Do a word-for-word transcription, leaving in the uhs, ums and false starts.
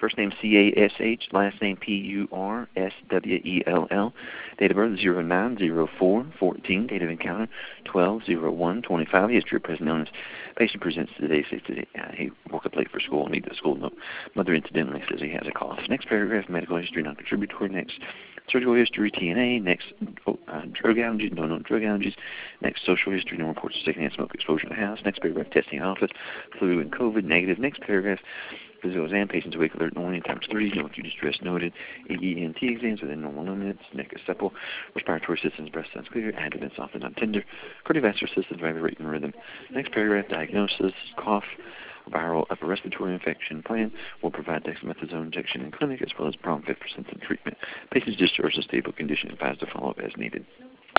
First name C A S H, last name P U R S W E L L. Date of birth zero nine zero four fourteen. Date of encounter twelve oh one twenty-five. History of present illness. Patient presents today, says today, uh, he woke up late for school and needed the school note. Mother incidentally says he has a cough. Next paragraph, medical history non-contributory. Next, surgical history, T N A. Next, oh, uh, drug allergies, no known drug allergies. Next, social history, no reports of secondhand smoke exposure in the house. Next paragraph, testing office, flu and COVID, negative. Next paragraph, physical exam, patients awake, alert, morning, times three, no acute distress noted. E E N T exams within normal limits. Neck is supple. Respiratory systems, breast sounds clear. Abdomen soft and not tender. Cardiovascular system, drive rate and rhythm. Next paragraph, diagnosis, cough, viral upper respiratory infection. Plan will provide dexamethasone injection in clinic as well as prompt fifty percent of treatment. Patient's discharged in stable condition, advised to follow up as needed.